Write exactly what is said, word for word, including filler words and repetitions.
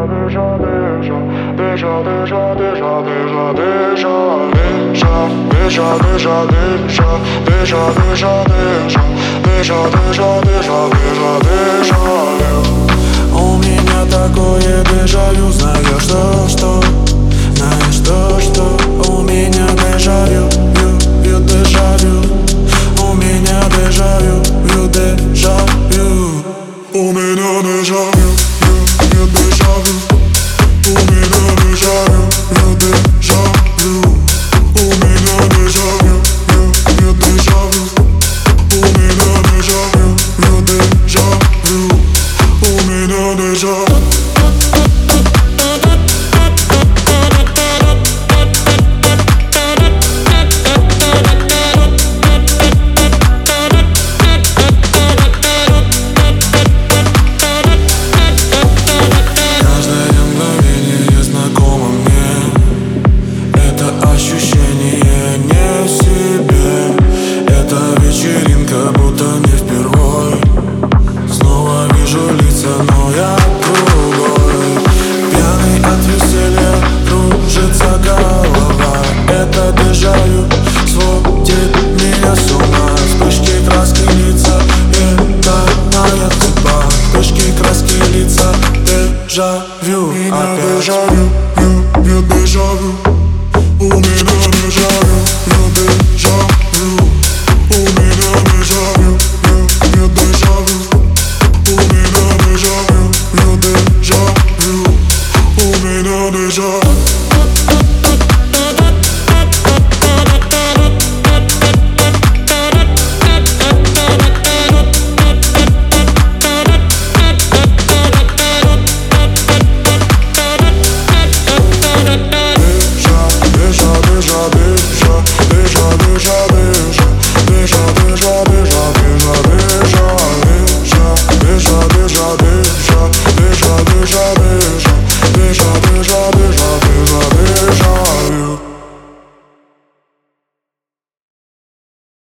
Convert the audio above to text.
У меня такое дежавю, знаешь что, что? Знаешь что, что? У меня дежавю, ю, ю, дежавю. У меня дежавю, ю, дежавю. У меня дежавю, ю, ю, дежавю. У меня дежавю, ю, дежавю. У меня дежавю, ю, ю, дежавю. У меня дежавю, ю, дежавю. У меня дежавю. Ощущение не в себе. Это вечеринка, будто не впервой. Снова вижу лица, но я другой. Пьяный от веселья, кружится голова. Это дежавю сводит меня с ума. Вспышки краски лица, это моя судьба. Вспышки краски лица, дежавю опять. Дежавю, ю, ю, дежавю. У меня дежавю, ю, дежавю. У меня дежавю, ю, ю, дежавю. У меня дежавю, ю, дежавю.